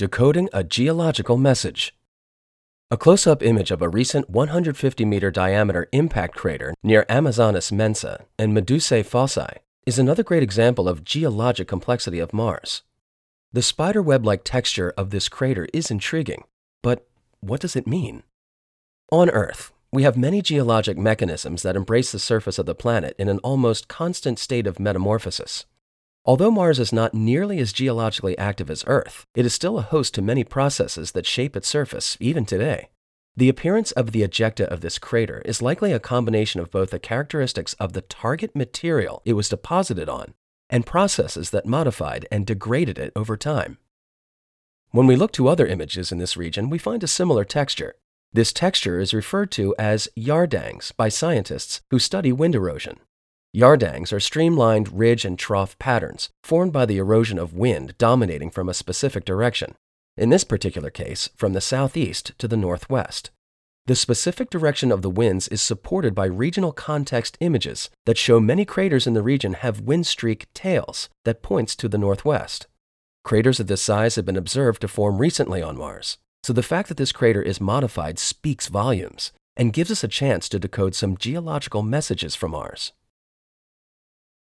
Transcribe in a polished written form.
Decoding a geological message. A close-up image of a recent 150-meter diameter impact crater near Amazonas Mensa and Medusae Fossae is another great example of geologic complexity of Mars. The spiderweb-like texture of this crater is intriguing, but what does it mean? On Earth, we have many geologic mechanisms that embrace the surface of the planet in an almost constant state of metamorphosis. Although Mars is not nearly as geologically active as Earth, it is still a host to many processes that shape its surface, even today. The appearance of the ejecta of this crater is likely a combination of both the characteristics of the target material it was deposited on and processes that modified and degraded it over time. When we look to other images in this region, we find a similar texture. This texture is referred to as yardangs by scientists who study wind erosion. Yardangs are streamlined ridge and trough patterns formed by the erosion of wind dominating from a specific direction, in this particular case from the southeast to the northwest. The specific direction of the winds is supported by regional context images that show many craters in the region have wind streak tails that points to the northwest. Craters of this size have been observed to form recently on Mars, so the fact that this crater is modified speaks volumes and gives us a chance to decode some geological messages from Mars.